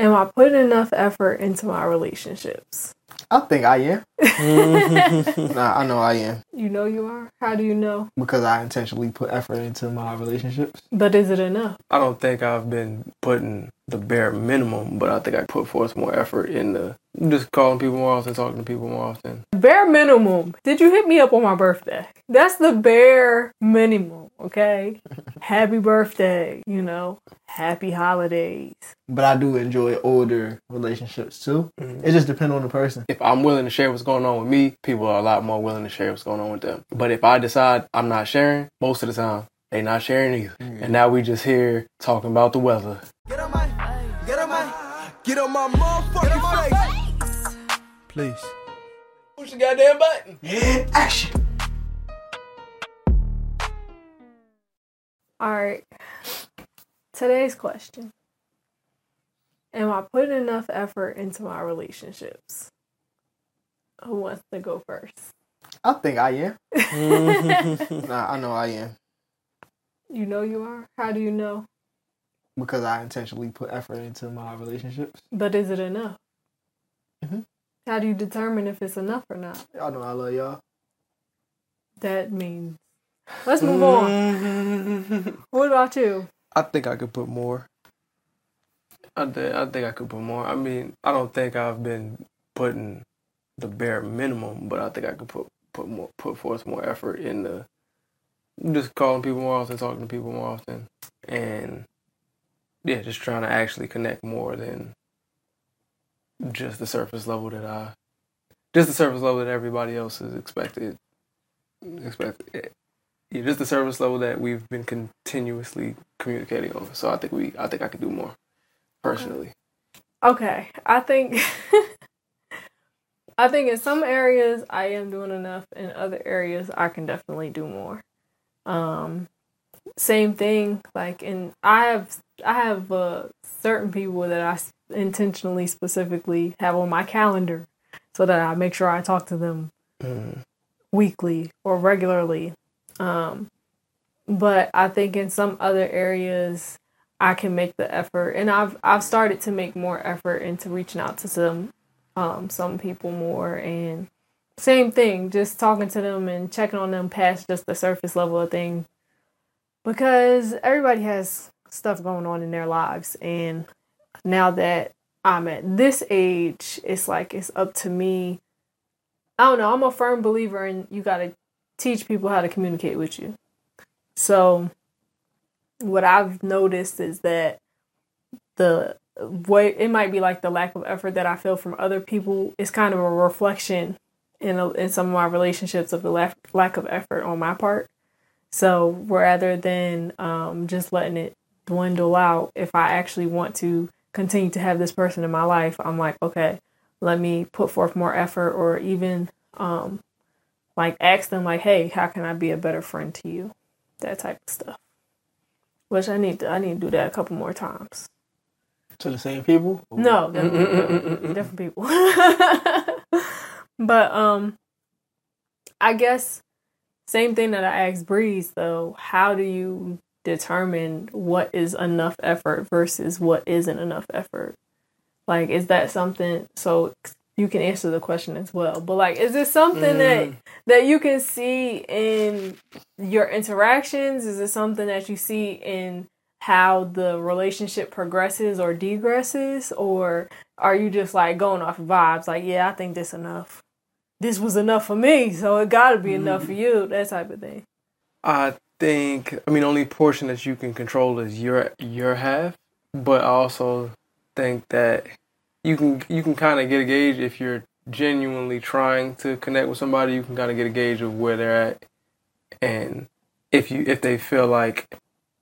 Am I putting enough effort into my relationships? I think I am. Nah, I know I am. You know you are? How do you know? Because I intentionally put effort into my relationships. But is it enough? I don't think I've been putting the bare minimum, but I think I put forth more effort in the just calling people more often, talking to people more often. Bare minimum. Did you hit me up on my birthday? That's the bare minimum, okay? Happy birthday, happy holidays. But I do enjoy older relationships too. It just depends on the person. If I'm willing to share what's going on with me, people are a lot more willing to share what's going on with them. But if I decide I'm not sharing, most of the time, they not sharing either. And now we just here talking about the weather. Get on my motherfucking face. Please. Push the goddamn button. Action. All right. Today's question. Am I putting enough effort into my relationships? Who wants to go first? I think I am. Nah, I know I am. You know you are? How do you know? Because I intentionally put effort into my relationships. But is it enough? Mm-hmm. How do you determine if it's enough or not? Y'all know I love y'all. That means... Let's move on. What about you? I think I could put more. I think I could put more. I mean, I don't think I've been putting the bare minimum, but I think I could put forth more effort in the just calling people more often, talking to people more often, and yeah, just trying to actually connect more than just the surface level that everybody else is expected. Yeah, just the service level that we've been continuously communicating on. So I think I could do more, personally. Okay. I think in some areas I am doing enough. In other areas I can definitely do more. Same thing. Like I have certain people that I intentionally, specifically have on my calendar, so that I make sure I talk to them weekly or regularly. But I think in some other areas I can make the effort, and I've started to make more effort into reaching out to some people more, and same thing, just talking to them and checking on them past just the surface level of things, because everybody has stuff going on in their lives, and now that I'm at this age, it's like it's up to me. I don't know, I'm a firm believer in you gotta teach people how to communicate with you. So what I've noticed is that the way it might be like the lack of effort that I feel from other people is kind of a reflection in some of my relationships of the lack of effort on my part. So rather than just letting it dwindle out, if I actually want to continue to have this person in my life, I'm like, okay, let me put forth more effort, or even like ask them like, hey, how can I be a better friend to you? That type of stuff. Which I need to do that a couple more times. To the same people? No, different people. But I guess same thing that I asked Breeze though. How do you determine what is enough effort versus what isn't enough effort? Like, is that something? So you can answer the question as well. But like, is this something that you can see in your interactions? Is it something that you see in how the relationship progresses or degresses? Or are you just like going off vibes? Like, yeah, I think this enough. This was enough for me, so it got to be enough for you. That type of thing. I think, the only portion that you can control is your half. But I also think that you can kind of get a gauge if you're genuinely trying to connect with somebody. You can kind of get a gauge of where they're at, and if they feel like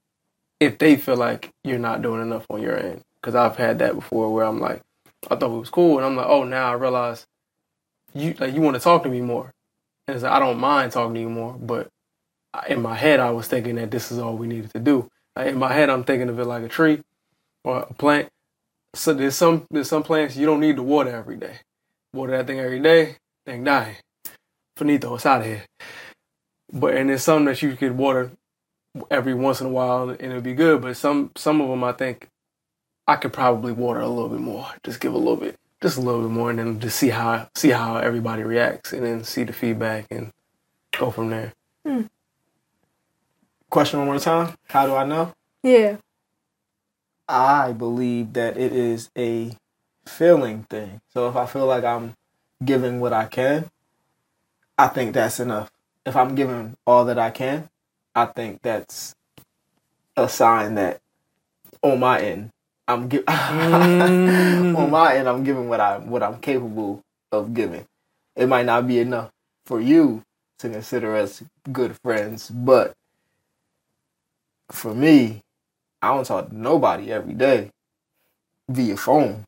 you're not doing enough on your end. Because I've had that before where I'm like, I thought it was cool, and I'm like, oh, now I realize you want to talk to me more, and it's like, I don't mind talking to you more, but in my head I was thinking that this is all we needed to do. Like, in my head I'm thinking of it like a tree or a plant. So there's some plants you don't need to water every day. Water that thing every day, thing dying. Finito, it's out of here. And there's some that you could water every once in a while and it'll be good. But some of them, I think, I could probably water a little bit more. Just give a little bit more, and then just see how everybody reacts, and then see the feedback and go from there. Question one more time. How do I know? Yeah. I believe that it is a feeling thing. So if I feel like I'm giving what I can, I think that's enough. If I'm giving all that I can, I think that's a sign that on my end, I'm giving what I'm capable of giving. It might not be enough for you to consider us good friends, but for me, I don't talk to nobody every day via phone.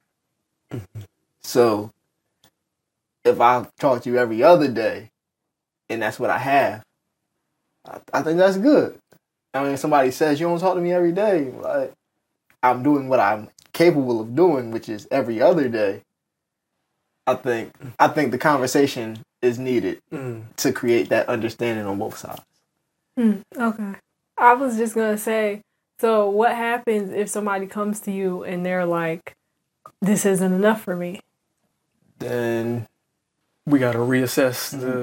So if I talk to you every other day and that's what I have, I think that's good. I mean, if somebody says you don't talk to me every day, like, I'm doing what I'm capable of doing, which is every other day. I think the conversation is needed to create that understanding on both sides. Okay. I was just going to say, so what happens if somebody comes to you and they're like, this isn't enough for me? Then we got to reassess the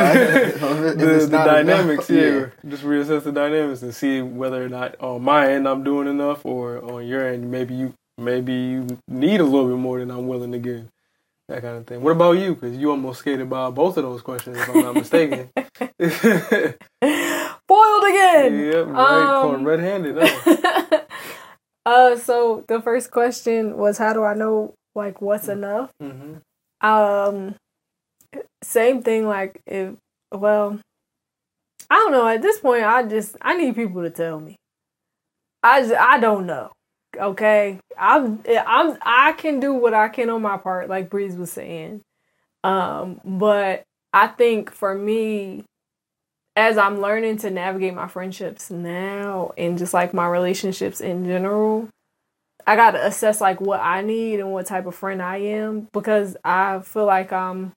enough, dynamics. Yeah. Just reassess the dynamics and see whether or not on my end I'm doing enough, or on your end maybe you need a little bit more than I'm willing to give. That kind of thing. What about you? Because you almost skated by both of those questions, if I'm not mistaken. Foiled again. Yeah, right. Caught red-handed. So the first question was, how do I know like what's enough? Same thing. Like I don't know. At this point, I need people to tell me. I don't know. Okay, I can do what I can on my part, like Breeze was saying. But I think for me, as I'm learning to navigate my friendships now and just like my relationships in general, I got to assess like what I need and what type of friend I am, because I feel like I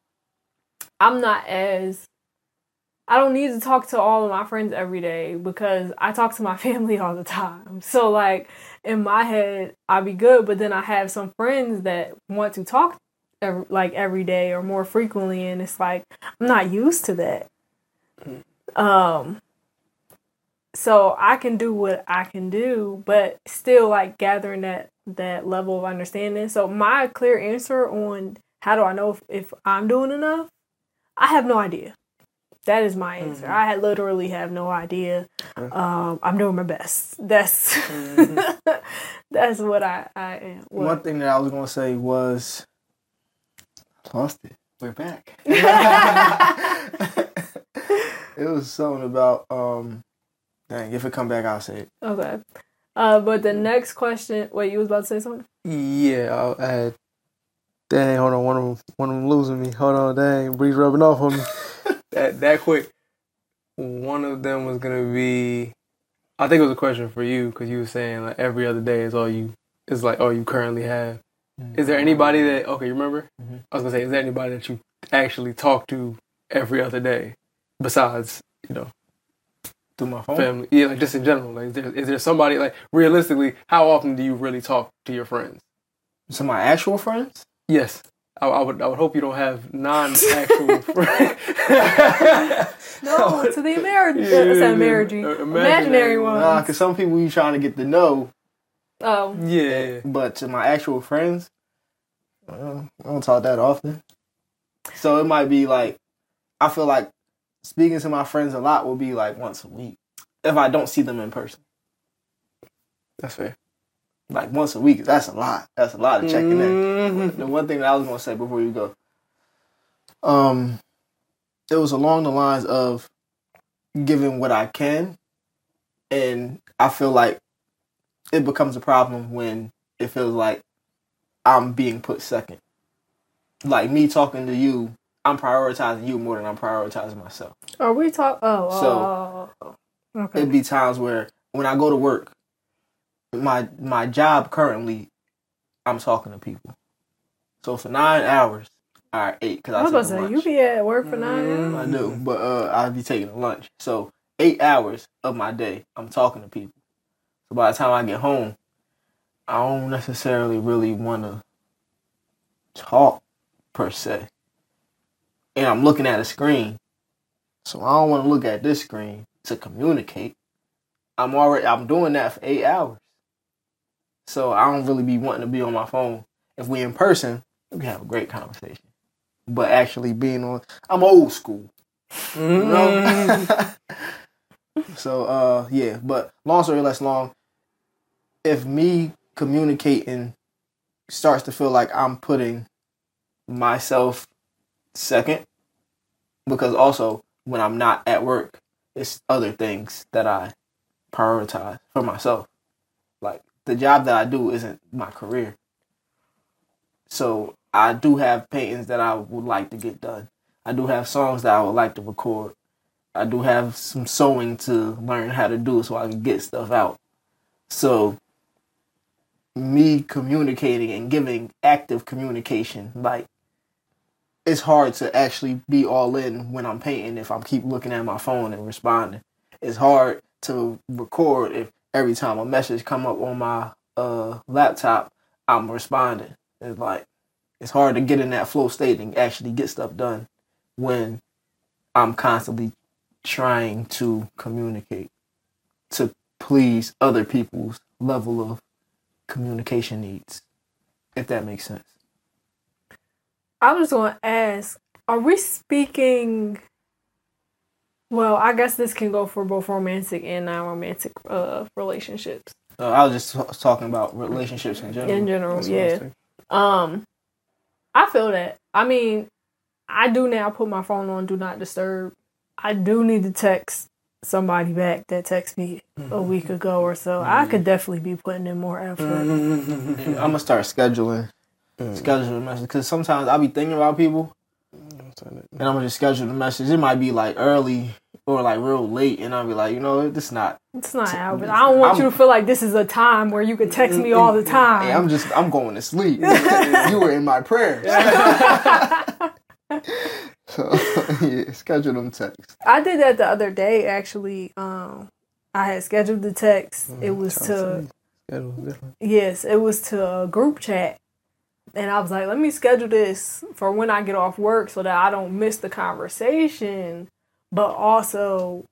don't need to talk to all of my friends every day because I talk to my family all the time. So like in my head, I'll be good, but then I have some friends that want to talk every day or more frequently, and it's like I'm not used to that. So I can do what I can do, but still like gathering that level of understanding. So my clear answer on how do I know if I'm doing enough, I have no idea. That is my answer. I literally have no idea. I'm doing my best. That's that's what I am. What? One thing that I was going to say was, I lost it. We're back. It was something about, dang, if it come back, I'll say it. Okay. But the next question, wait, you was about to say something? Yeah, I had, dang, hold on, one of them losing me. Hold on, dang, Breeze rubbing off on me. That quick. One of them was gonna be, I think it was a question for you, because you were saying like every other day is all you currently have. Is there anybody that, okay, you remember? I was gonna say, is there anybody that you actually talk to every other day besides, Through my phone? family? Yeah, like just in general. Like, is there somebody, like, realistically, how often do you really talk to your friends? So my actual friends? Yes. I would hope you don't have non-actual friends. No, to the imaginary ones. Nah, because some people you trying to get to know. Oh. Yeah. But to my actual friends, I don't talk that often. So it might be like, I feel like speaking to my friends a lot will be like once a week if I don't see them in person. That's fair. Like once a week, that's a lot. That's a lot of checking in. The one thing that I was going to say before you go, it was along the lines of giving what I can, and I feel like it becomes a problem when it feels like I'm being put second. Like me talking to you, I'm prioritizing you more than I'm prioritizing myself. Are we talking? Okay. It'd be times where when I go to work, my job currently, I'm talking to people. So for 9 hours, all right, 8. Cause I was about to say, lunch. you be at work for 9 hours? I do, but I'd be taking a lunch. So 8 hours of my day, I'm talking to people. So by the time I get home, I don't necessarily really want to talk per se. And I'm looking at a screen. So I don't want to look at this screen to communicate. I'm doing that for 8 hours. So I don't really be wanting to be on my phone. If we in person, we can have a great conversation. But actually I'm old school. You know? So, yeah. But long story less long, if me communicating starts to feel like I'm putting myself second, because also when I'm not at work, it's other things that I prioritize for myself. Like the job that I do isn't my career. So I do have paintings that I would like to get done. I do have songs that I would like to record. I do have some sewing to learn how to do so I can get stuff out. So me communicating and giving active communication, like, it's hard to actually be all in when I'm painting if I keep looking at my phone and responding. It's hard to record if every time a message come up on my laptop, I'm responding. It's hard to get in that flow state and actually get stuff done when I'm constantly trying to communicate to please other people's level of communication needs, if that makes sense. I was going to ask, are we speaking... Well, I guess this can go for both romantic and non-romantic relationships. I was just talking about relationships in general. In general, yeah. I feel that. I mean, I do now put my phone on Do Not Disturb. I do need to text somebody back that texted me a week ago or so. I could definitely be putting in more effort. I'm going to start scheduling messages, because sometimes I'll be thinking about people and I'm going to just schedule the message. It might be like early or like real late, and I'll be like, It's not Albert. I don't want you to feel like this is a time where you can text me all the time. Hey, I'm going to sleep. You were in my prayers. So, yeah, schedule them texts. I did that the other day, actually. I had scheduled the text. It was to a group chat. And I was like, let me schedule this for when I get off work so that I don't miss the conversation, but also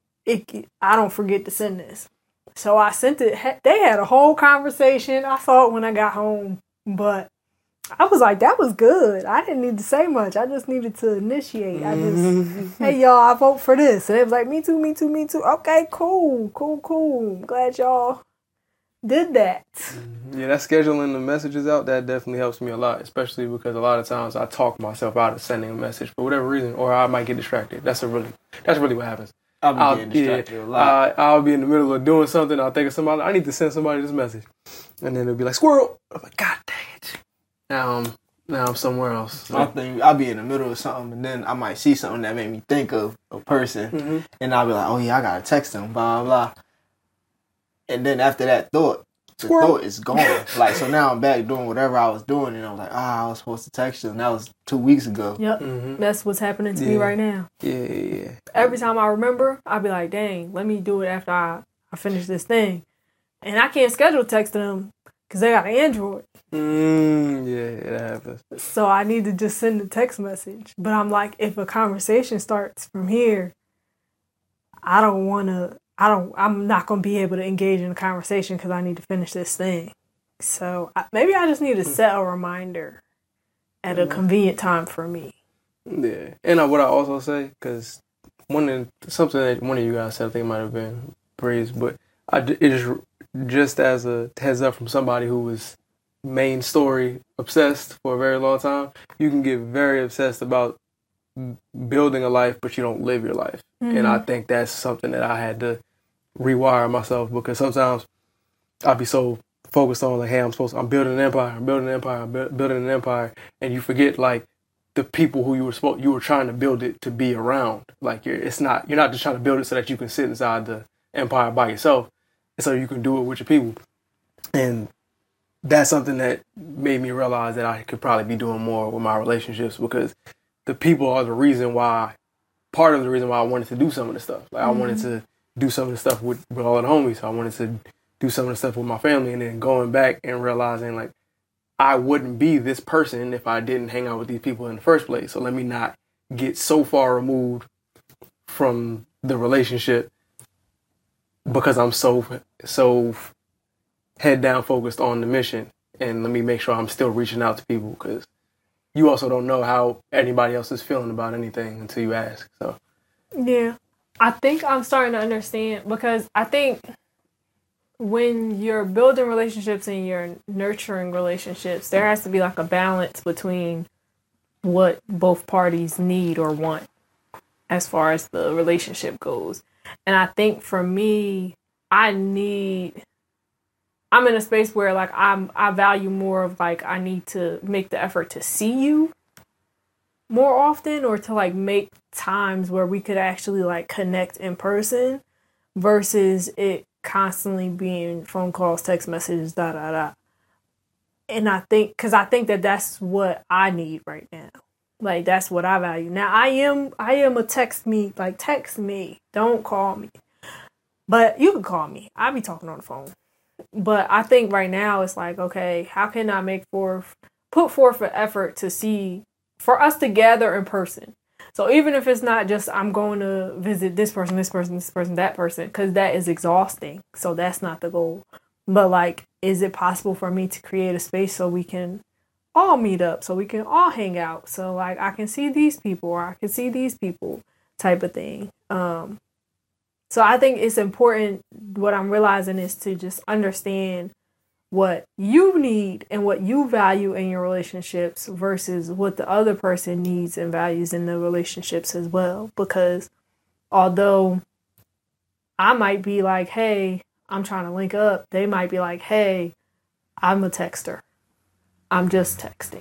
I don't forget to send this. So I sent it. They had a whole conversation, I thought, when I got home, but I was like, that was good. I didn't need to say much. I just needed to initiate. Hey, y'all, I vote for this. And it was like, me too, me too, me too. Okay, cool. Glad y'all did that. Yeah, that scheduling the messages out, that definitely helps me a lot, especially because a lot of times I talk myself out of sending a message for whatever reason, or I might get distracted. That's really what happens. I'll be getting distracted a lot. I'll be in the middle of doing something. I'll think of somebody. I need to send somebody this message, and then it'll be like, squirrel. I'm like, God dang it. Now I'm somewhere else. I think I'll be in the middle of something, and then I might see something that made me think of a person, and I'll be like, oh yeah, I gotta text them, blah blah. And then after that thought, the thought is gone. Like, so now I'm back doing whatever I was doing, and I'm like, I was supposed to text you, and that was 2 weeks ago. Yep, That's what's happening to me right now. Yeah. Every time I remember, I'll be like, dang, let me do it after I finish this thing. And I can't schedule texting them because they got an Android. Yeah, that happens. So I need to just send a text message. But I'm like, if a conversation starts from here, I'm not going to be able to engage in a conversation because I need to finish this thing. So maybe I just need to set a reminder at a convenient time for me. Yeah. And what I also say, because something that one of you guys said, I think it might have been Breeze, but it is just as a heads up from somebody who was main story obsessed for a very long time, you can get very obsessed about building a life, but you don't live your life. And I think that's something that I had to rewire myself, because sometimes I'll be so focused on like, hey, I'm building an empire, building an empire, and you forget like the people who you were trying to build it to be around. Like you're not just trying to build it so that you can sit inside the empire by yourself, and so you can do it with your people. And that's something that made me realize that I could probably be doing more with my relationships, because the people are part of the reason why I wanted to do some of the stuff. Like I wanted to do some of the stuff with all the homies. I wanted to do some of the stuff with my family, and then going back and realizing like I wouldn't be this person if I didn't hang out with these people in the first place. So let me not get so far removed from the relationship because I'm so head down focused on the mission, and let me make sure I'm still reaching out to people, because you also don't know how anybody else is feeling about anything until you ask. So yeah, I think I'm starting to understand, because I think when you're building relationships and you're nurturing relationships, there has to be like a balance between what both parties need or want as far as the relationship goes. And I think for me, I'm in a space where like I value more of like, I need to make the effort to see you more often, or to like make times where we could actually like connect in person, versus it constantly being phone calls, text messages, da da da. And I think that that's what I need right now. Like, that's what I value. Now I am a text me, don't call me, but you can call me. I be talking on the phone. But I think right now it's like, okay, how can I put forth an effort for us to gather in person? So even if it's not just I'm going to visit this person, that person, because that is exhausting. So that's not the goal. But like, is it possible for me to create a space so we can all meet up, so we can all hang out? So like, I can see these people, or I can see these people, type of thing. So I think it's important, what I'm realizing is to just understand what you need and what you value in your relationships versus what the other person needs and values in the relationships as well. Because although I might be like, hey, I'm trying to link up, they might be like, hey, I'm a texter. I'm just texting.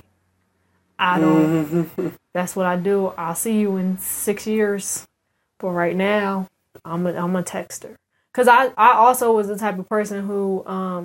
That's what I do. I'll see you in 6 years. But right now, I'm a texter. Because I also was the type of person who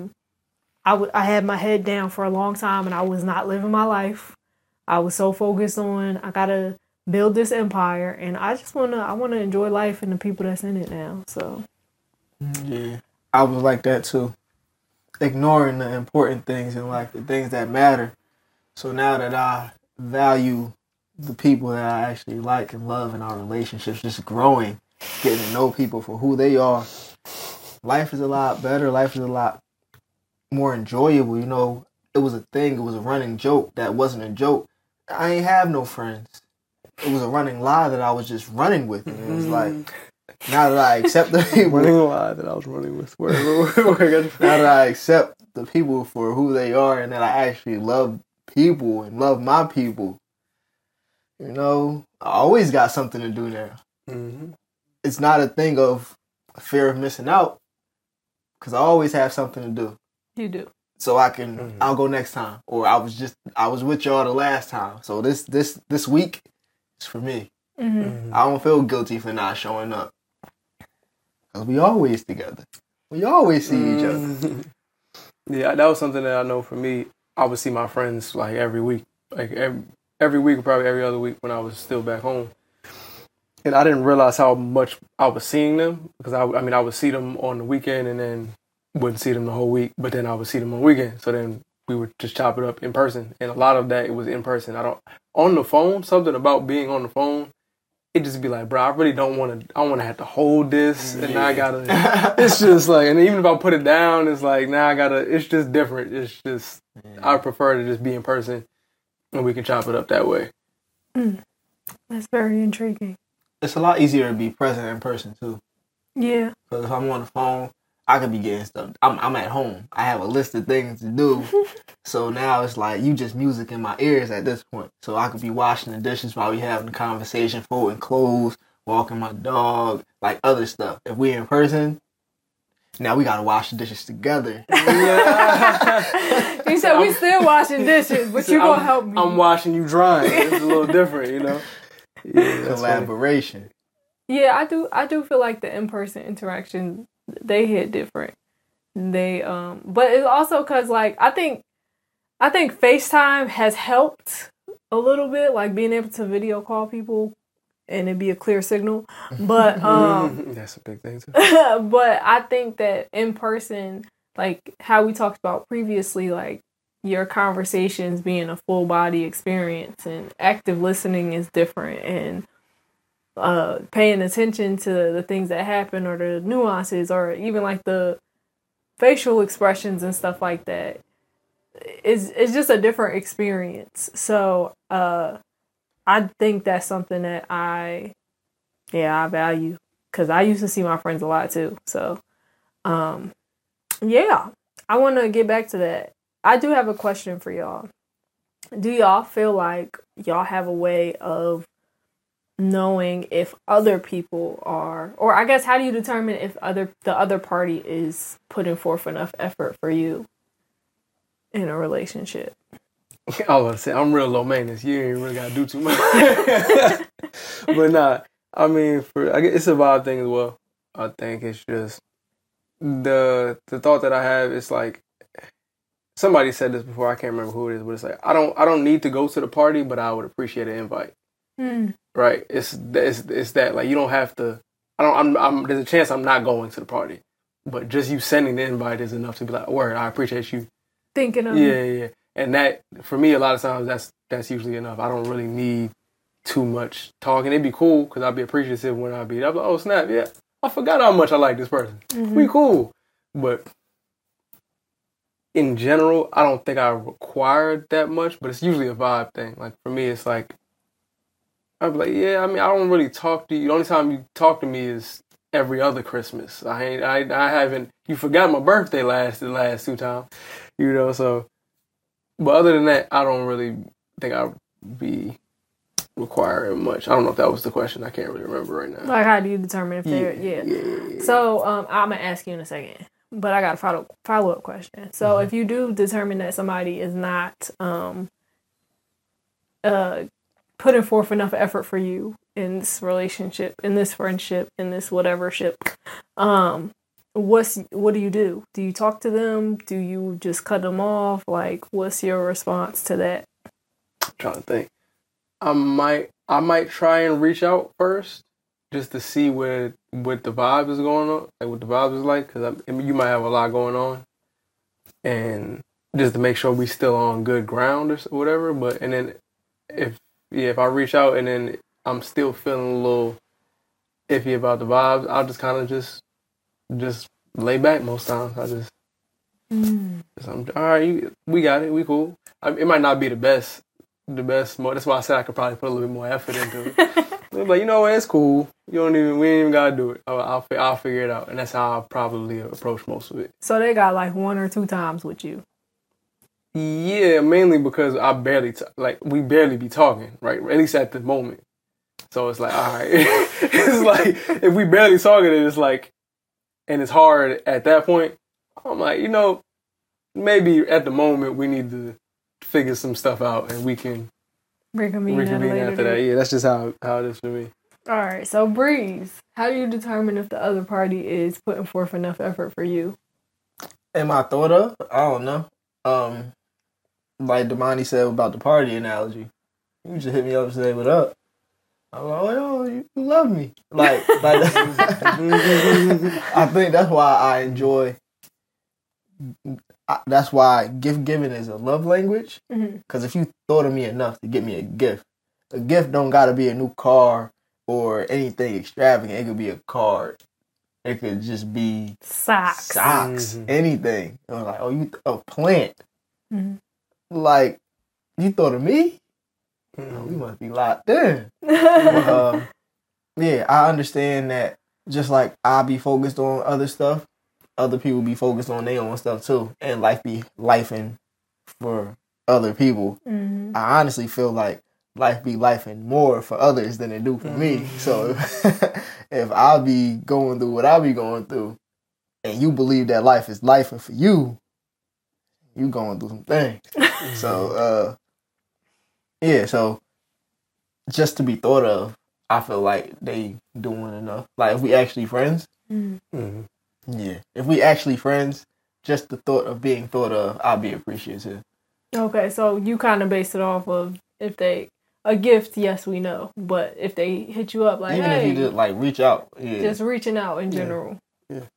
I had my head down for a long time, and I was not living my life. I was so focused on, I gotta build this empire, and I wanna enjoy life and the people that's in it now. So yeah, I was like that too, ignoring the important things in life, the things that matter. So now that I value the people that I actually like and love in our relationships, just growing, getting to know people for who they are, life is a lot better. Life is a lot more enjoyable. You know, it was a thing. It was a running joke that wasn't a joke. I ain't have no friends. It was a running lie that I was just running with. And it was like, now that I accept the people. Running lie that I was running with. Now that I accept the people for who they are, and that I actually love people and love my people, you know, I always got something to do now. Mm-hmm. It's not a thing of fear of missing out, because I always have something to do. you do. So I'll go next time. Or I was with y'all the last time. So this week is for me. Mm-hmm. I don't feel guilty for not showing up. Because we always together. We always see each other. Yeah, that was something that I know for me. I would see my friends like every week. Like every week, or probably every other week when I was still back home. And I didn't realize how much I was seeing them. Because I would see them on the weekend and then wouldn't see them the whole week, but then I would see them on the weekend. So then we would just chop it up in person. And a lot of that, it was in person. On the phone, something about being on the phone, it just be like, bro, I really don't want to have to hold this. And now I gotta, it's just like, and even if I put it down, it's like, now it's just different. It's just, I prefer to just be in person and we can chop it up that way. That's very intriguing. It's a lot easier to be present in person too. Yeah. Because if I'm on the phone, I could be getting stuff. I'm at home. I have a list of things to do. So now it's like you just music in my ears at this point. So I could be washing the dishes while we having a conversation, folding clothes, walking my dog, like other stuff. If we in person, now we gotta wash the dishes together. Yeah. He said we still washing dishes, but you gonna help me. I'm washing, you drying. It's a little different, you know. Yeah, collaboration. Yeah, I do feel like the in-person interaction, they hit different. But it's also because like I think FaceTime has helped a little bit, like being able to video call people and it be a clear signal. But that's a big thing too. But I think that in person, like how we talked about previously, like your conversations being a full body experience, and active listening is different, and paying attention to the things that happen or the nuances or even like the facial expressions and stuff like that is just a different experience. So I think that's something that I value, because I used to see my friends a lot too. So yeah, I want to get back to that. I do have a question for y'all. Do y'all feel like y'all have a way of knowing if other people are, or I guess how do you determine if the other party is putting forth enough effort for you in a relationship? I was say I'm real low maintenance. You ain't really gotta do too much. But nah, I mean, I guess it's a vibe thing as well. I think it's just the thought that I have is like, somebody said this before. I can't remember who it is, but it's like I don't need to go to the party, but I would appreciate an invite. Right? It's that, like, you don't have to. There's a chance I'm not going to the party, but just you sending the invite is enough to be like, word, I appreciate you thinking of me. Yeah. And that, for me, a lot of times that's usually enough. I don't really need too much talking. It'd be cool because I'd be appreciative when I'd be like, oh snap, yeah, I forgot how much I like this person. We cool, but in general, I don't think I require that much. But it's usually a vibe thing. Like for me, it's like I'd be like, yeah, I mean, I don't really talk to you. The only time you talk to me is every other Christmas. I haven't. You forgot my birthday the last 2 times, So, but other than that, I don't really think I'd be requiring much. I don't know if that was the question. I can't really remember right now. Like, how do you determine if they're yeah. So, I'm gonna ask you in a second, but I got a follow-up question. So, if you do determine that somebody is not putting forth enough effort for you in this relationship, in this friendship, in this whatever ship, what do you do? Do you talk to them? Do you just cut them off? Like, what's your response to that? I'm trying to think. I might try and reach out first just to see what the vibe is going on, like what the vibe is like, because you might have a lot going on, and just to make sure we still on good ground or whatever. But and then if I reach out and then I'm still feeling a little iffy about the vibes, I'll just kind of just lay back most times. I just I'm all right. We got it. We cool. It might not be the best. That's why I said I could probably put a little bit more effort into it. But you know what? It's cool. We ain't even gotta do it. I'll figure it out, and that's how I'll probably approach most of it. So they got like 1 or 2 times with you. Yeah, mainly because we barely be talking, right? At least at the moment. So it's like, all right. It's like, if we barely talking, it's like, and it's hard at that point. I'm like, maybe at the moment we need to figure some stuff out and we can reconvene after that. Yeah, that's just how it is for me. All right. So Breeze, how do you determine if the other party is putting forth enough effort for you? Am I thought of? I don't know. Like Damani said about the party analogy, you just hit me up and say, what up? I'm like, oh, you love me. Like I think that's why I enjoy, that's why gift giving is a love language. Because if you thought of me enough to get me a gift don't got to be a new car or anything extravagant. It could be a card. It could just be socks, anything. I'm like, a plant. Like, you thought of me? We must be locked in. But, yeah, I understand that just like I be focused on other stuff, other people be focused on their own stuff too. And life be lifing for other people. I honestly feel like life be lifing more for others than it do for me. So if I be going through what I be going through and you believe that life is lifing for you, you going through some things. So, yeah, so just to be thought of, I feel like they doing enough. Like, if we actually friends, yeah. If we actually friends, just the thought of being thought of, I'll be appreciative. Okay, so you kind of base it off of if they, a gift, yes, we know. But if they hit you up like, even hey, if you just like reach out. Yeah. Just reaching out in general. Yeah.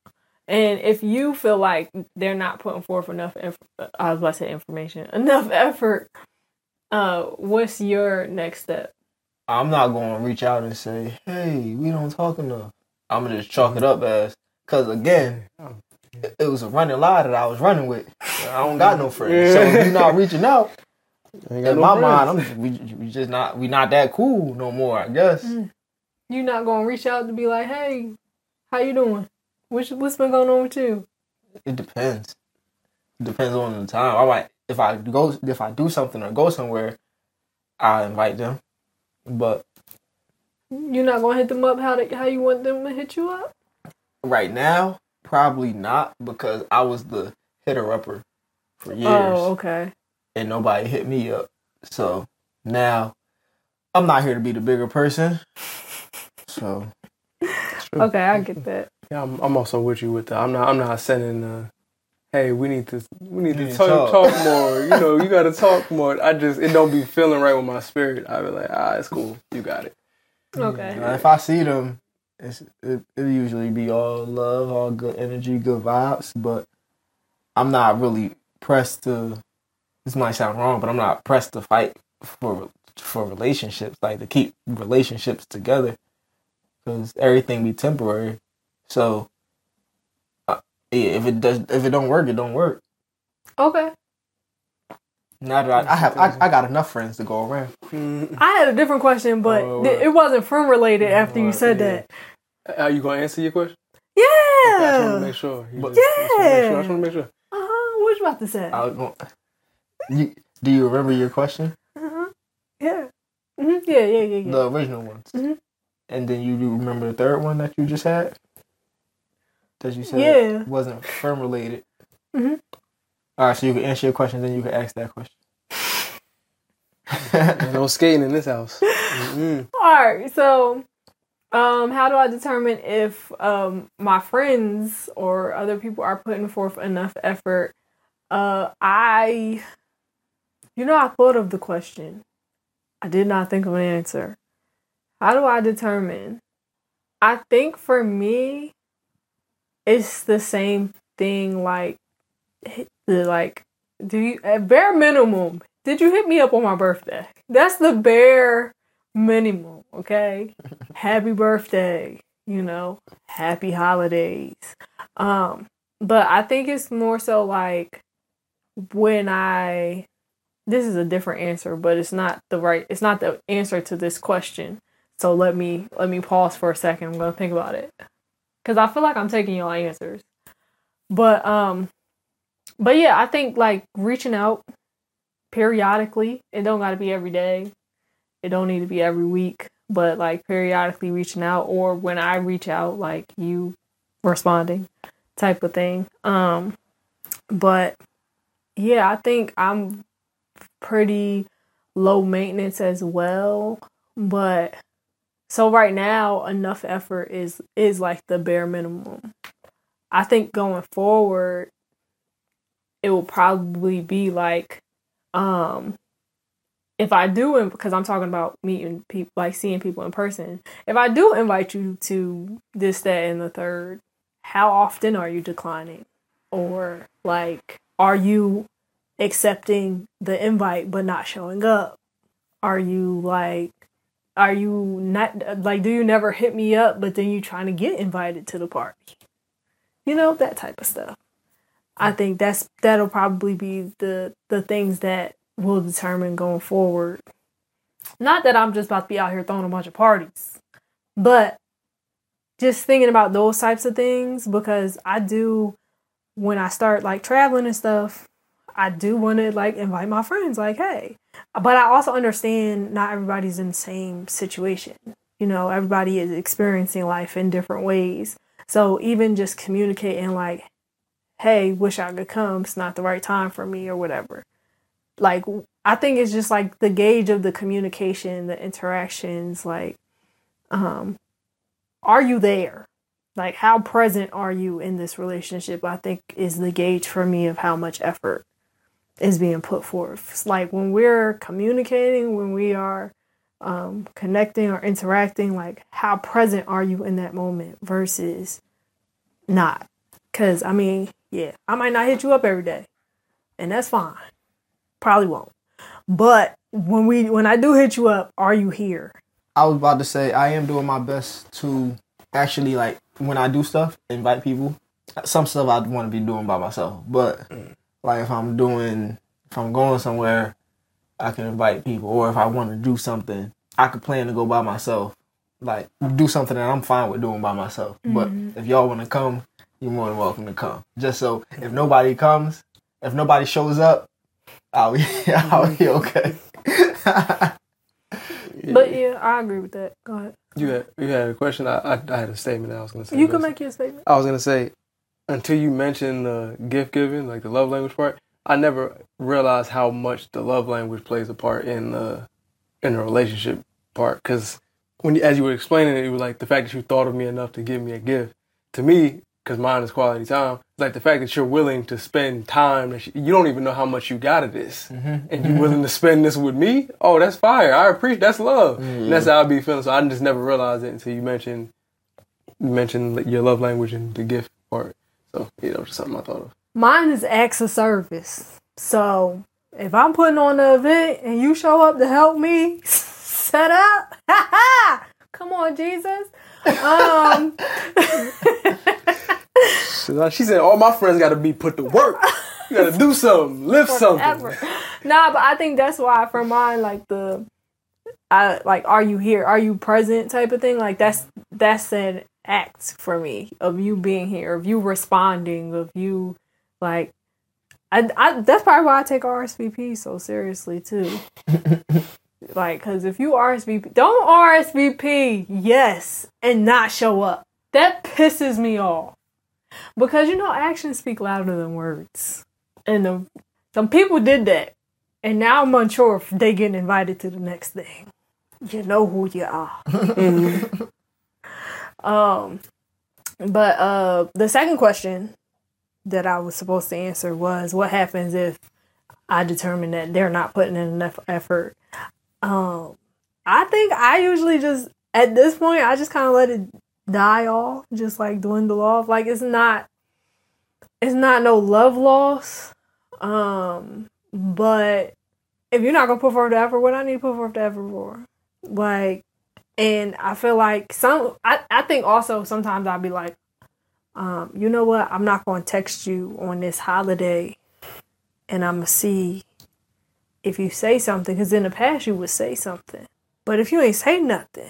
And if you feel like they're not putting forth enough, I was about to say information, enough effort, what's your next step? I'm not going to reach out and say, hey, we don't talk enough. I'm going to just chalk it up as, because again, it was a running lie that I was running with. I don't got no friends. So if you're not reaching out, in my mind, we not that cool no more, I guess. You're not going to reach out to be like, hey, how you doing? What's been going on with you? It depends. It depends on the time. I might, if I do something or go somewhere, I invite them. But you're not gonna hit them up how you want them to hit you up? Right now, probably not, because I was the hitter-upper for years. Oh, okay. And nobody hit me up. So now I'm not here to be the bigger person. So okay, I get that. Yeah, I'm also with you with that. I'm not sending hey, we need to talk more. You know, you gotta talk more. It don't be feeling right with my spirit. I be like, it's cool. You got it. Okay. If I see them, it usually be all love, all good energy, good vibes. But I'm not really pressed to. This might sound wrong, but I'm not pressed to fight for relationships, like to keep relationships together, because everything be temporary. So. Yeah, if it don't work, it don't work. Okay. Now that I got enough friends to go around. I had a different question, but it wasn't friend related after you said that. Are you gonna answer your question? Yeah. Okay, I just want to make sure. I just want to make sure. What you about to say? Do you remember your question? Yeah. Mm-hmm. Yeah. The original ones. Mm-hmm. And then you do remember the third one that you just had? That you said wasn't firm related. Mm-hmm. All right, so you can answer your question, then you can ask that question. There's no skating in this house. Mm-hmm. All right, so how do I determine if my friends or other people are putting forth enough effort? I thought of the question. I did not think of an answer. How do I determine? I think for me, it's the same thing, do you, at bare minimum, did you hit me up on my birthday? That's the bare minimum, okay? Happy birthday, happy holidays. But I think it's more so like this is a different answer, but it's not the answer to this question. So let me pause for a second. I'm going to think about it. Because I feel like I'm taking your answers. But yeah, I think like reaching out periodically. It don't got to be every day. It don't need to be every week. But like periodically reaching out, or when I reach out, like you responding type of thing. But yeah, I think I'm pretty low maintenance as well. But so right now, enough effort is like the bare minimum. I think going forward, it will probably be like, if I do, because I'm talking about meeting people, like seeing people in person. If I do invite you to this, that, and the third, how often are you declining? Or like, are you accepting the invite but not showing up? Are you not, like, do you never hit me up, but then you trying to get invited to the party? That type of stuff. I think that'll probably be the things that will determine going forward. Not that I'm just about to be out here throwing a bunch of parties, but just thinking about those types of things, because I do, when I start like traveling and stuff, I do want to like invite my friends, like, hey. But I also understand not everybody's in the same situation. Everybody is experiencing life in different ways. So even just communicating like, hey, wish I could come, it's not the right time for me or whatever. Like, I think it's just like the gauge of the communication, the interactions, like, are you there? Like, how present are you in this relationship? I think is the gauge for me of how much effort is being put forth. It's like when we're communicating, when we are connecting or interacting, like how present are you in that moment versus not? Because, I mean, yeah, I might not hit you up every day. And that's fine. Probably won't. But when I do hit you up, are you here? I was about to say, I am doing my best to actually, like, when I do stuff, invite people. Some stuff I want to be doing by myself. But, like, if I'm going somewhere, I can invite people. Or if I want to do something, I could plan to go by myself. Like, do something that I'm fine with doing by myself. But if y'all want to come, you're more than welcome to come. Just so if nobody comes, if nobody shows up, I'll be okay. But yeah, I agree with that. Go ahead. You had a question? I had a statement that I was going to say. You can make your statement. I was going to say, until you mentioned the gift giving, like the love language part, I never realized how much the love language plays a part in the relationship part. Because as you were explaining it, it was like the fact that you thought of me enough to give me a gift. To me, because mine is quality time, it's like the fact that you're willing to spend time, that you don't even know how much you got of this, and you're willing to spend this with me. Oh, that's fire! I appreciate that's love. And that's how I be feeling. So I just never realized it until you mentioned your love language and the gift part. So just something I thought of. Mine is acts of service. So if I'm putting on an event and you show up to help me set up, come on, Jesus. She said, all my friends got to be put to work. You got to do something, lift something. Nah, but I think that's why for mine, like are you here? Are you present type of thing? Like that's an act for me of you being here, of you responding, of you like, I that's probably why I take RSVP so seriously too. Like, cause if you RSVP, don't RSVP, yes, and not show up. That pisses me off. Because, actions speak louder than words. And some people did that. And now I'm unsure if they get invited to the next thing. You know who you are. But the second question that I was supposed to answer was, what happens if I determine that they're not putting in enough effort? I think I usually just, at this point, I just kind of let it die off, just like dwindle off. Like it's not no love loss. But if you're not gonna put forth the effort, what I need to put forth the effort for? Like, and I feel like I think also sometimes I'll be like, you know what? I'm not gonna text you on this holiday, and I'm gonna see if you say something, because in the past you would say something, but if you ain't say nothing,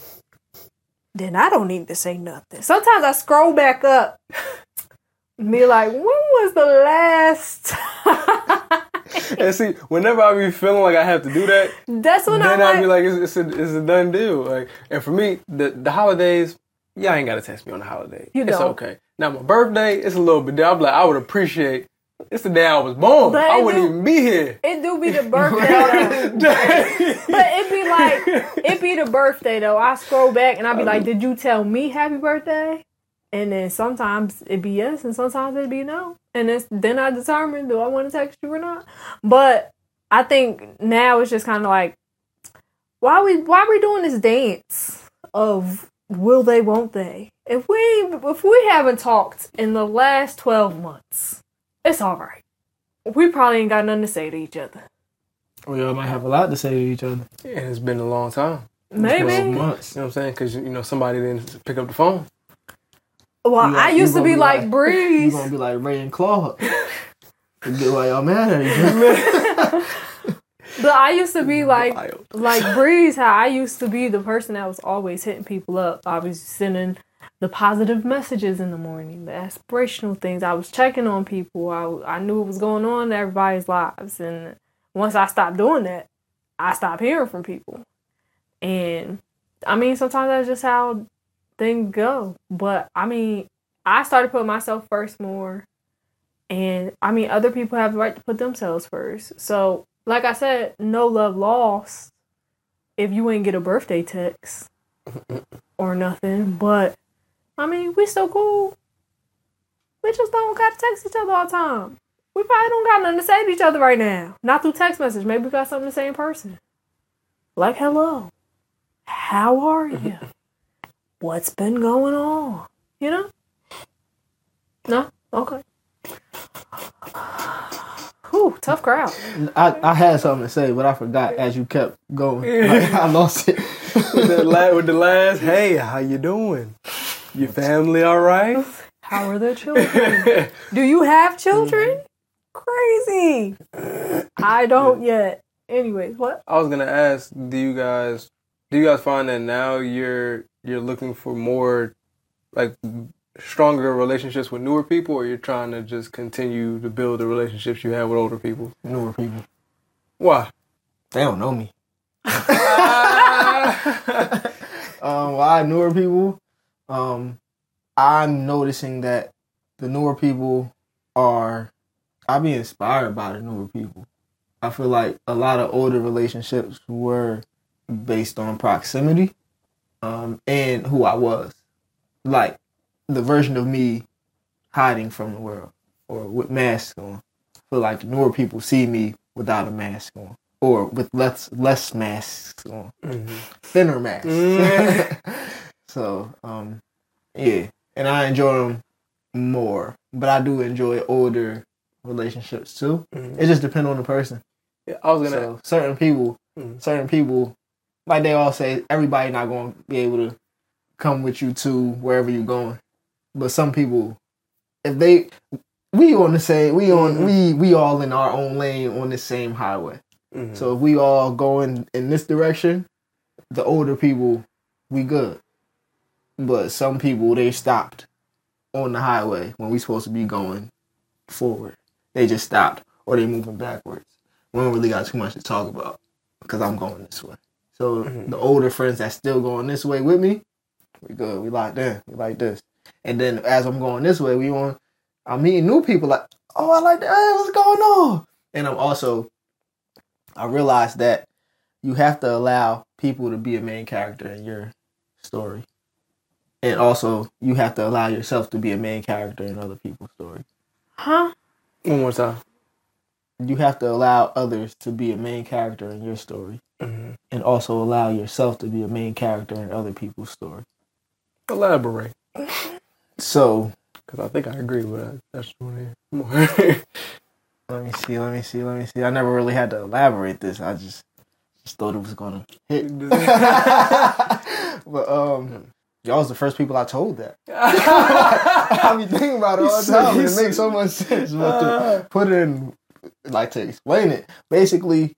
then I don't need to say nothing. Sometimes I scroll back up and be like, when was the last time? And see, whenever I be feeling like I have to do that, that's when then I'll be like, it's a done deal. Like, and for me, the holidays, y'all ain't gotta text me on the holiday. It's okay. Now my birthday, it's a little bit there. I'm like, I would appreciate. It's the day I was born. But I wouldn't even be here. It do be the birthday though. But it be the birthday though. I scroll back and I be like, did you tell me happy birthday? And then sometimes it be yes and sometimes it be no. And then I determine, do I want to text you or not? But I think now it's just kind of like, why we doing this dance of will they, won't they? If we haven't talked in the last 12 months, it's all right. We probably ain't got nothing to say to each other. We all might have a lot to say to each other. Yeah, it's been a long time. Maybe. 12 months. You know what I'm saying? Because, somebody didn't pick up the phone. Well, I used to be like Breeze. You're going to be like Ray and Claude. Get why y'all mad at each other. But I used to be like Breeze, how I used to be the person that was always hitting people up. I was sending the positive messages in the morning, the aspirational things. I was checking on people. I knew what was going on in everybody's lives. And once I stopped doing that, I stopped hearing from people. And, I mean, sometimes that's just how things go. But, I mean, I started putting myself first more. And, I mean, other people have the right to put themselves first. So, like I said, no love lost if you ain't get a birthday text or nothing. But, I mean, we still cool. We just don't gotta text each other all the time. We probably don't got nothing to say to each other right now. Not through text message. Maybe we got something to say in person. Like, hello. How are you? What's been going on? You know? No? Okay. Whew, tough crowd. I had something to say, but I forgot as you kept going. I lost it. with the last, hey, how you doing? Your family all right? How are the children? Do you have children? Crazy. I don't yet. Anyways, what? I was gonna ask, do you guys find that now you're looking for more like stronger relationships with newer people, or you're trying to just continue to build the relationships you have with older people? Newer people. Why? They don't know me. Why newer people? I'm noticing that the newer people I be inspired by the newer people. I feel like a lot of older relationships were based on proximity, and who I was. Like the version of me hiding from the world or with masks on. I feel like the newer people see me without a mask on or with less masks on. Mm-hmm. Thinner masks. So, yeah. And I enjoy them more. But I do enjoy older relationships too. Mm-hmm. It just depends on the person. Yeah, I was gonna. So certain people, like they all say, everybody not going to be able to come with you to wherever you're going. But some people, we all in our own lane on the same highway. Mm-hmm. So if we all going in this direction, the older people, we good. But some people, they stopped on the highway when we supposed to be going forward. They just stopped or they moving backwards. We don't really got too much to talk about because I'm going this way. So the older friends that still going this way with me, we good. We locked in. We like this. And then as I'm going this way, I'm meeting new people like, oh, I like that. Hey, what's going on? And I realized that you have to allow people to be a main character in your story. And also, you have to allow yourself to be a main character in other people's stories. Huh? One more time. You have to allow others to be a main character in your story. Mm-hmm. And also allow yourself to be a main character in other people's story. Elaborate. So, because I think I agree with that. That's more. let me see. I never really had to elaborate this. I just thought it was gonna hit. But y'all was the first people I told that. I be thinking about it all the time. It makes so much sense. But to put it in, like to explain it, basically,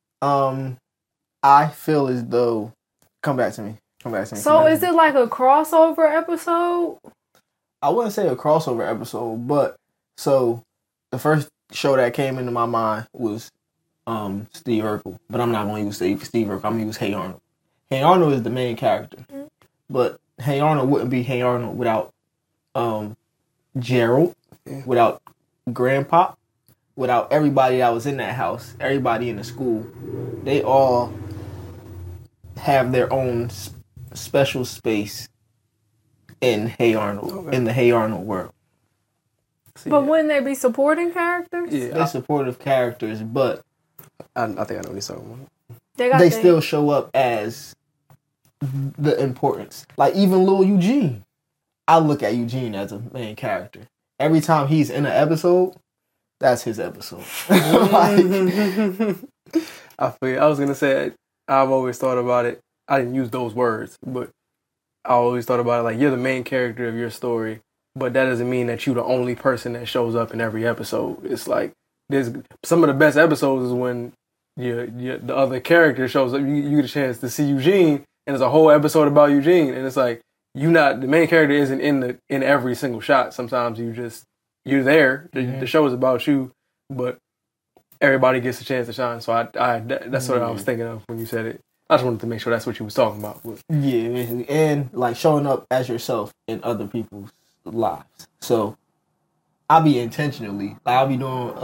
I feel as though. Come back to me. So is it like a crossover episode? I wouldn't say a crossover episode, but so the first show that came into my mind was Steve Urkel, but I'm not going to use Steve Urkel. I'm going to use Hey Arnold. Hey Arnold is the main character, but Hey Arnold wouldn't be Hey Arnold without Gerald, without Grandpa, without everybody that was in that house, everybody in the school. They all have their own special space in Hey Arnold, in the Hey Arnold world. But wouldn't they be supporting characters? Yeah, they're supportive characters, but I think I know what he's talking about. They still show up as the importance. Like even Lil Eugene. I look at Eugene as a main character. Every time he's in an episode, that's his episode. I feel you. I was going to say, I've always thought about it. I didn't use those words, but I always thought about it like you're the main character of your story, but that doesn't mean that you're the only person that shows up in every episode. It's like there's some of the best episodes is when the other character shows up. You get a chance to see Eugene, and there's a whole episode about Eugene, and it's like the main character isn't in every single shot. Sometimes you're there. The show is about you, but everybody gets a chance to shine. So that's what I was thinking of when you said it. I just wanted to make sure that's what you was talking about. Yeah, basically. And like showing up as yourself in other people's lives. So I'll be intentionally, I'll be doing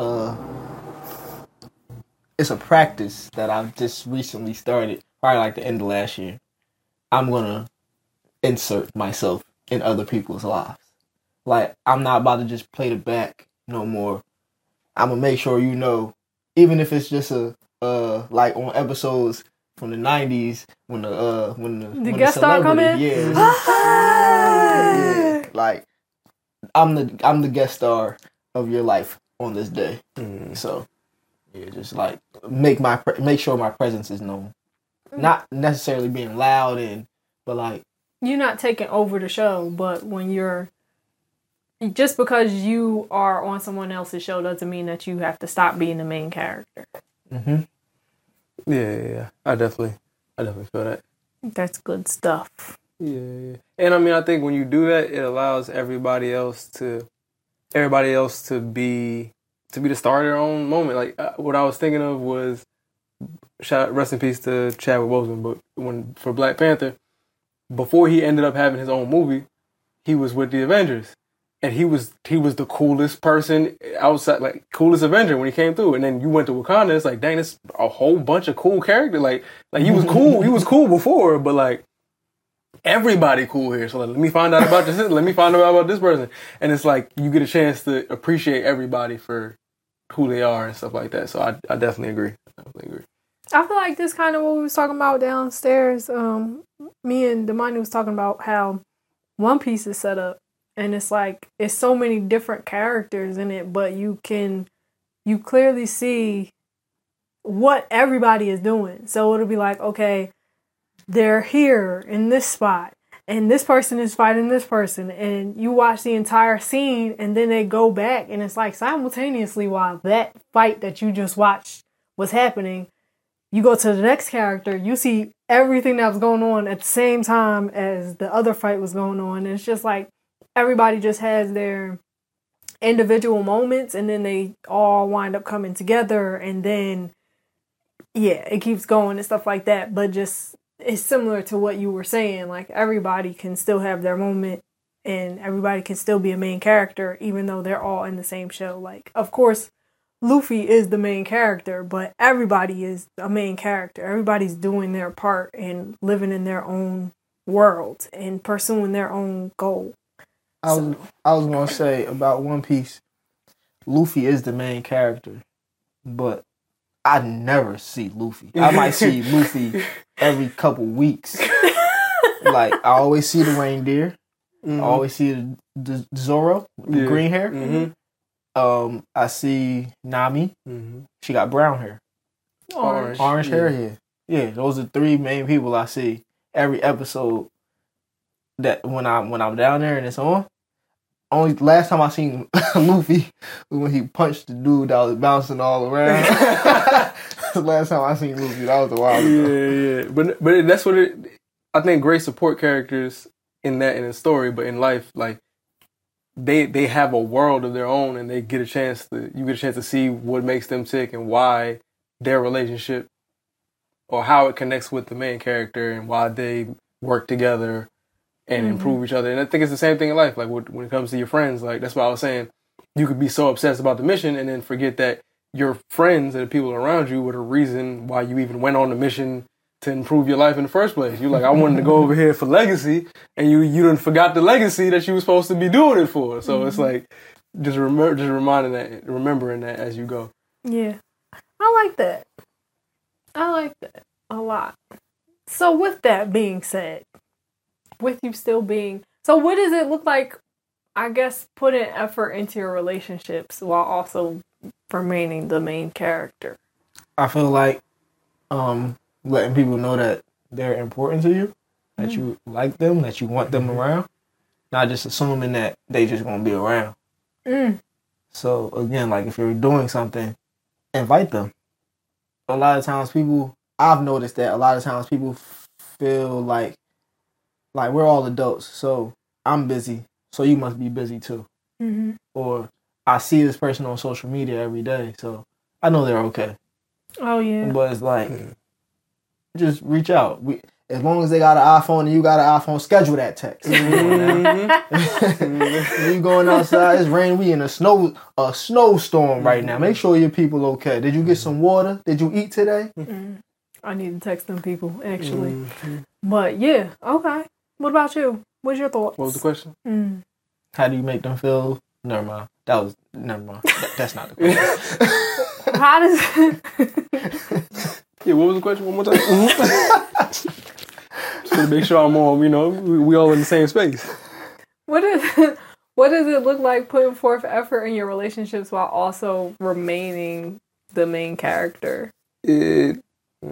it's a practice that I've just recently started, probably like the end of last year. I'm gonna insert myself in other people's lives. Like I'm not about to just play the back no more. I'm gonna make sure even if it's just like on episodes from the 90s when the guest star come in. Yeah. Like I'm the guest star of your life on this day. Mm. So yeah, just like make sure my presence is known. Not necessarily being loud but like You're not taking over the show, but when you're just because you are on someone else's show doesn't mean that you have to stop being the main character. mm-hmm. Yeah. I definitely feel that. That's good stuff. Yeah. And I mean, I think when you do that, it allows everybody else to be the star of their own moment. Like what I was thinking of was, rest in peace to Chadwick Boseman, but for Black Panther, before he ended up having his own movie, he was with the Avengers, and he was the coolest person outside, like coolest Avenger when he came through. And then you went to Wakanda, it's like, dang, it's a whole bunch of cool characters. Like he was cool, he was cool before, but like everybody cool here. So like, let me find out about this. Let me find out about this person, and it's like you get a chance to appreciate everybody for who they are and stuff like that. So I definitely agree. I feel like this kind of what we was talking about downstairs. Me and Damani was talking about how One Piece is set up, and it's like it's so many different characters in it, but you clearly see what everybody is doing. So it'll be like, okay, they're here in this spot, and this person is fighting this person, and you watch the entire scene, and then they go back, and it's like simultaneously while that fight that you just watched was happening, you go to the next character, you see everything that was going on at the same time as the other fight was going on. And it's just like everybody just has their individual moments, and then they all wind up coming together, and then yeah, it keeps going and stuff like that. But just it's similar to what you were saying, like everybody can still have their moment and everybody can still be a main character even though they're all in the same show. Like, of course, Luffy is the main character, but everybody is a main character. Everybody's doing their part and living in their own world and pursuing their own goal. I was gonna say about One Piece, Luffy is the main character, but I never see Luffy. I might see Luffy every couple weeks. Like I always see the reindeer. Mm-hmm. I always see the Zoro with the green hair. Mm-hmm. I see Nami. Mm-hmm. She got brown hair. Orange hair here. Yeah, those are three main people I see every episode. That when I'm down there and it's on. Only last time I seen Luffy was when he punched the dude that was bouncing all around. Last time I seen Luffy, that was a while ago. Yeah. But that's what I think great support characters in a story, but in life, like they have a world of their own, and you get a chance to see what makes them tick and why their relationship or how it connects with the main character and why they work together and improve each other. And I think it's the same thing in life. Like when it comes to your friends, like that's what I was saying. You could be so obsessed about the mission and then forget that your friends and the people around you were the reason why you even went on the mission to improve your life in the first place. You're like, I wanted to go over here for legacy, and you done forgot the legacy that you were supposed to be doing it for. So it's like remembering that as you go. Yeah, I like that. I like that a lot. So with that being said, with you still being, so what does it look like, I guess, putting effort into your relationships while also remaining the main character? I feel like letting people know that they're important to you, that you like them, that you want them around, not just assuming that they just gonna be around. So again, like if you're doing something, invite them. A lot of times I've noticed that a lot of times people feel like we're all adults, so I'm busy, so you must be busy too. Mm-hmm. Or I see this person on social media every day, so I know they're okay. Oh yeah. But it's like, just reach out. As long as they got an iPhone and you got an iPhone, schedule that text. When you going outside, it's raining. We in a snowstorm right now. Make sure your people okay. Did you get some water? Did you eat today? I need to text them people actually. But yeah, okay. What about you? What's your thoughts? What was the question? How do you make them feel? Never mind. That's not the question. How does Yeah, what was the question? One more time. Just to make sure I'm on, we all in the same space. what What does it look like putting forth effort in your relationships while also remaining the main character? It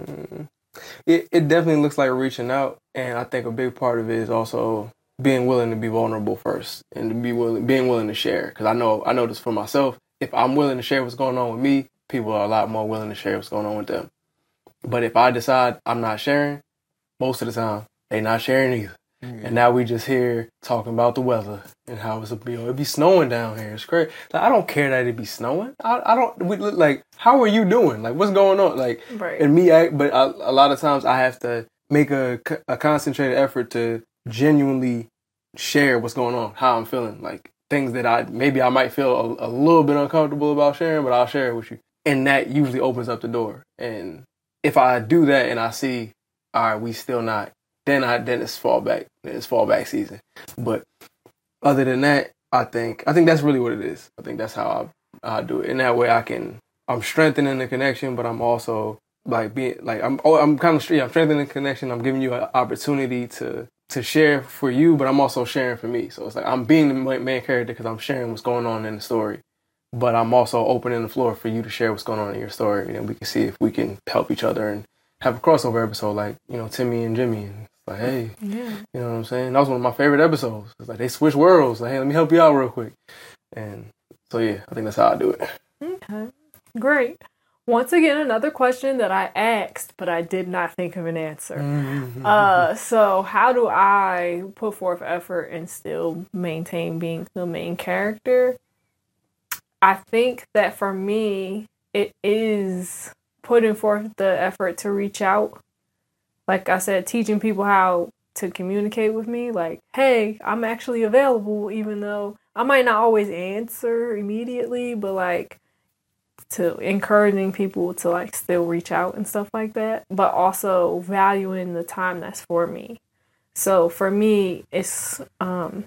definitely looks like reaching out, and I think a big part of it is also being willing to be vulnerable first, and to being willing to share. Because I know this for myself. If I'm willing to share what's going on with me, people are a lot more willing to share what's going on with them. But if I decide I'm not sharing, most of the time they not sharing either. Mm-hmm. And now we just here talking about the weather and how it be snowing down here. It's crazy. Like, I don't care that it be snowing. I don't. We look like, how are you doing? Like, what's going on? Like, right. And me, but a lot of times I have to make a concentrated effort to genuinely share what's going on, how I'm feeling, like things that I might feel a little bit uncomfortable about sharing, but I'll share it with you. And that usually opens up the door. And if I do that and I see, all right, we still not, then it's fallback. It's fallback season. But other than that, I think that's really what it is. I think that's how I do it. In that way, I'm strengthening the connection, but I'm also like I'm strengthening the connection. I'm giving you an opportunity to share for you, but I'm also sharing for me. So it's like I'm being the main character because I'm sharing what's going on in the story, but I'm also opening the floor for you to share what's going on in your story, and we can see if we can help each other and have a crossover episode like, Timmy and Jimmy. And it's like, hey, yeah. You know what I'm saying? That was one of my favorite episodes. It's like they switch worlds. Like, hey, let me help you out real quick. And so, yeah, I think that's how I do it. Okay, great. Once again, another question that I asked, but I did not think of an answer. So how do I put forth effort and still maintain being the main character? I think that for me, it is putting forth the effort to reach out. Like I said, teaching people how to communicate with me. Like, hey, I'm actually available, even though I might not always answer immediately, but like, to encouraging people to like still reach out and stuff like that, but also valuing the time that's for me. So for me, it's kind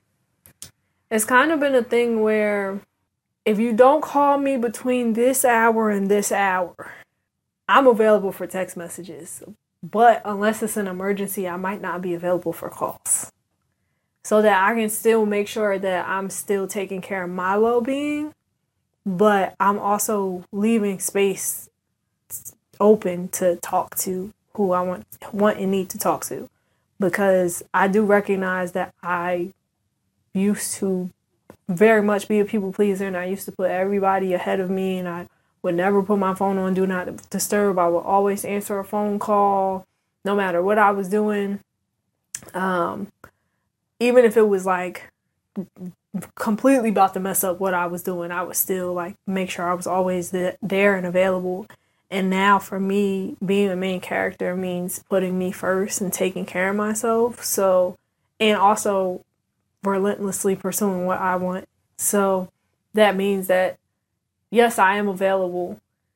of been a thing where if you don't call me between this hour and this hour, I'm available for text messages, but unless it's an emergency, I might not be available for calls, so that I can still make sure that I'm still taking care of my well-being. But I'm also leaving space open to talk to who I want and need to talk to, because I do recognize that I used to very much be a people pleaser, and I used to put everybody ahead of me, and I would never put my phone on do not disturb. I would always answer a phone call no matter what I was doing. Even if it was like completely about to mess up what I was doing, I would still like make sure I was always there and available. And now for me, being a main character means putting me first and taking care of myself. So, and also relentlessly pursuing what I want. So that means that, yes, I am available.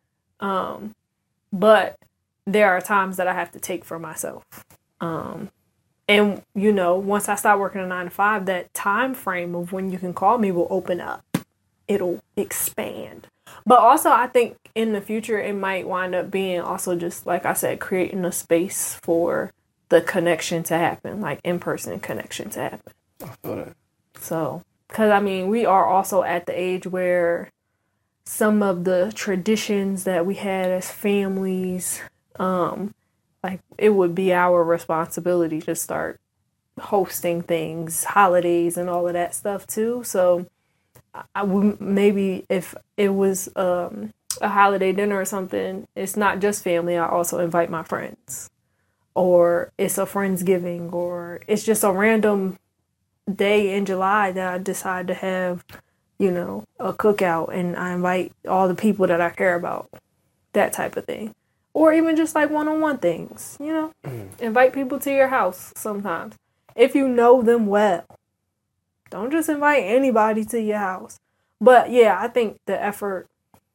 But there are times that I have to take for myself. And, once I start working a 9 to 5, that time frame of when you can call me will open up. It'll expand. But also, I think in the future, it might wind up being also just, like I said, creating a space for the connection to happen, like in-person connection to happen. I feel that. So, because, we are also at the age where some of the traditions that we had as families, like it would be our responsibility to start hosting things, holidays and all of that stuff too. So I would, maybe if it was a holiday dinner or something, it's not just family. I also invite my friends, or it's a Friendsgiving, or it's just a random day in July that I decide to have, a cookout, and I invite all the people that I care about, that type of thing. Or even just like one-on-one things, invite people to your house sometimes. If you know them well, don't just invite anybody to your house. But yeah, I think the effort,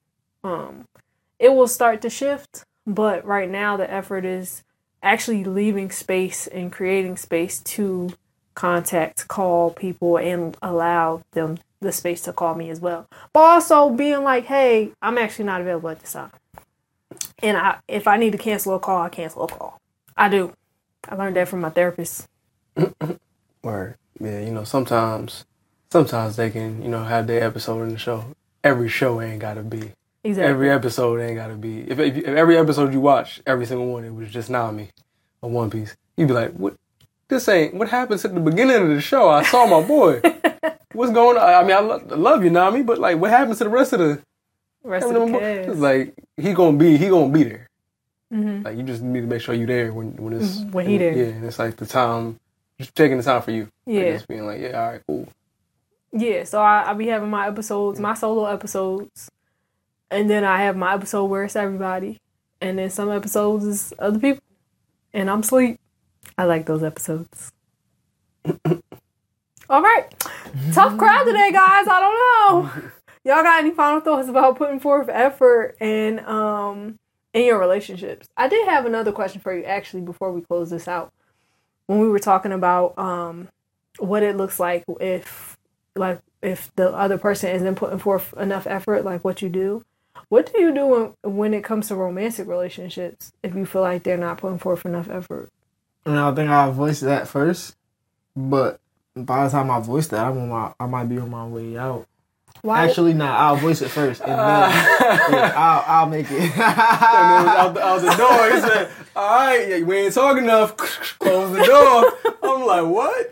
it will start to shift. But right now the effort is actually leaving space and creating space to contact, call people, and allow them the space to call me as well. But also being like, hey, I'm actually not available at this time. And if I need to cancel a call, I cancel a call. I do. I learned that from my therapist. Word. Yeah, sometimes sometimes they can, have their episode in the show. Every show ain't gotta be. Exactly. Every episode ain't gotta be. If every episode you watch, every single one, it was just Nami or One Piece, you'd be like, what? This ain't what happens at the beginning of the show. I saw my boy. What's going on? I mean, I love you, Nami, but like, what happens to the rest of the cast? It's like he gonna be there. Mm-hmm. Like you just need to make sure you there when he there. Yeah, and it's like the time, just taking the time for you. Yeah, like just being like, yeah, all right, cool. Yeah, so I be having my episodes, my solo episodes, and then I have my episode where it's everybody, and then some episodes is other people, and I'm asleep. I like those episodes. All right, tough crowd today, guys. I don't know. Y'all got any final thoughts about putting forth effort in your relationships? I did have another question for you actually before we close this out. When we were talking about what it looks like if the other person isn't putting forth enough effort, like what you do. What do you do when it comes to romantic relationships if you feel like they're not putting forth enough effort? And I think I'll voice that first, but by the time I voice that, I might be on my way out. Why? Actually, I'll voice it first, and then I'll make it. And then out the door, he said, "All right, we ain't talking enough." Close the door. I'm like, what?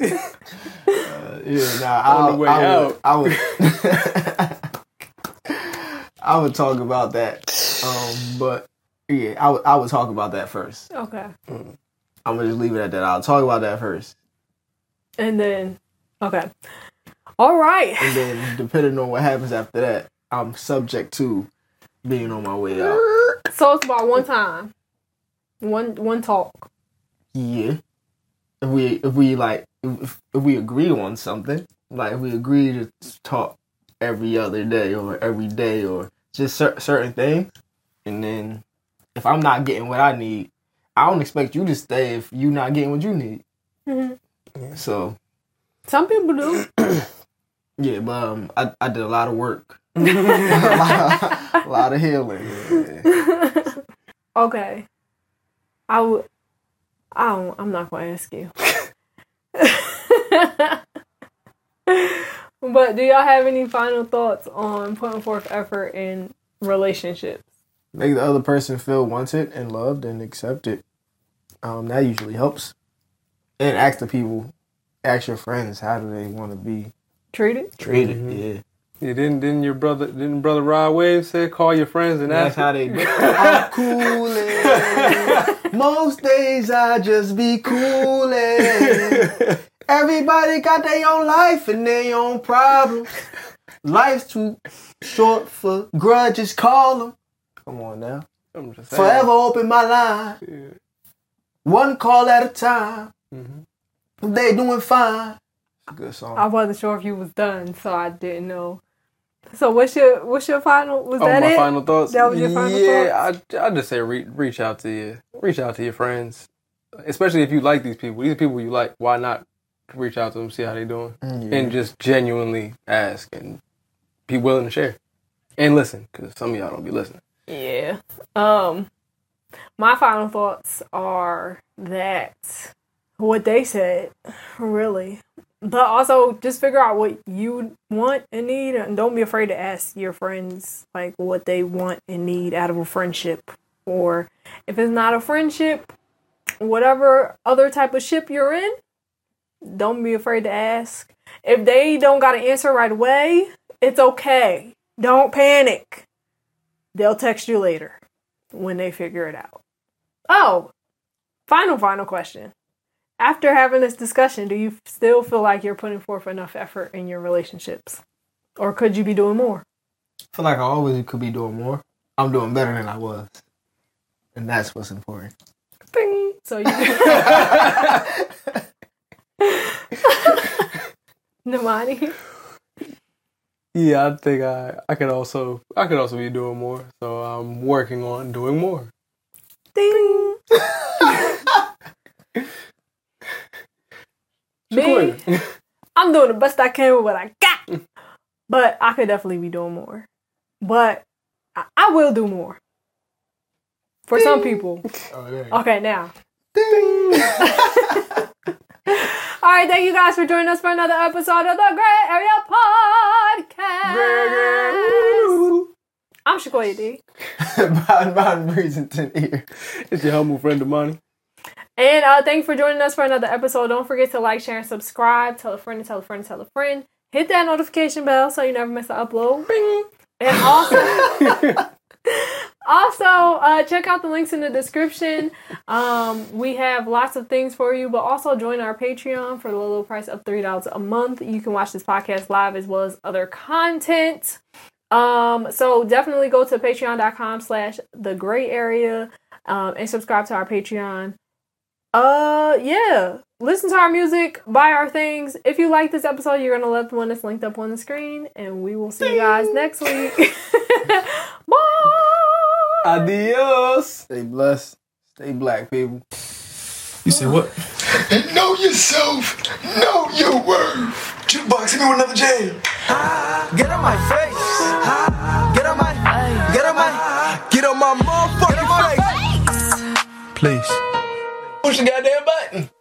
I would talk about that. But yeah, I would talk about that first. Okay. I'm gonna just leave it at that. I'll talk about that first. And then, okay. All right. And then, depending on what happens after that, I'm subject to being on my way out. So it's about one time, one talk. Yeah. If we agree on something, like if we agree to talk every other day or every day or just certain things, and then if I'm not getting what I need, I don't expect you to stay if you're not getting what you need. Mm-hmm. So. Some people do. Yeah, but I did a lot of work. a lot of healing. Yeah. Okay. I'm not going to ask you. But do y'all have any final thoughts on putting forth effort in relationships? Make the other person feel wanted and loved and accepted. That usually helps. And ask your friends, how do they want to be treated? Mm-hmm. Yeah. Yeah, didn't brother Rod Wave say call your friends and that's ask how they do. I'm coolin'. Most days I just be coolin'. Everybody got their own life and their own problems. Life's too short for grudges. Call them. Come on now. I'm just saying. Forever open my line. Yeah. One call at a time. Mm-hmm. They doing fine. It's a good song. I wasn't sure if you was done, so I didn't know. So what's your final? Was that my it? Final thoughts? That was your final thoughts? Yeah, I just say reach out to your friends, especially if you like these people. These people you like. Why not reach out to them, see how they doing, and just genuinely ask and be willing to share and listen, because some of y'all don't be listening. Yeah. My final thoughts are that what they said, really. But also, just figure out what you want and need, and don't be afraid to ask your friends like what they want and need out of a friendship. Or if it's not a friendship, whatever other type of ship you're in, don't be afraid to ask. If they don't got an answer right away, it's okay. Don't panic. They'll text you later when they figure it out. Oh, final question. After having this discussion, do you still feel like you're putting forth enough effort in your relationships? Or could you be doing more? I feel like I always could be doing more. I'm doing better than I was. And that's what's important. Bing. So you Namani? Yeah, I think I could also be doing more. So I'm working on doing more. Ding. Me, I'm doing the best I can with what I got. But I could definitely be doing more. But I will do more. For some people. Okay, now. All right, thank you guys for joining us for another episode of the Gray Area Podcast. I'm Shakoya D. Bottom Breezington here. It's your humble friend, Damani. And thank you for joining us for another episode. Don't forget to like, share, and subscribe. Tell a friend, tell a friend, tell a friend. Hit that notification bell so you never miss an upload. Bing. And also check out the links in the description. We have lots of things for you, but also join our Patreon for the low price of $3 a month. You can watch this podcast live as well as other content. So definitely go to patreon.com/thegrayarea and subscribe to our Patreon. Yeah. Listen to our music, buy our things. If you like this episode, you're gonna love the one that's linked up on the screen, and we will see you guys next week. Bye. Adios. Stay blessed. Stay black, people. You say what? Know yourself. Know your worth. Jukebox, hit me with another jam. Get on my face. Get on my motherfucking face. Please. Push the goddamn button.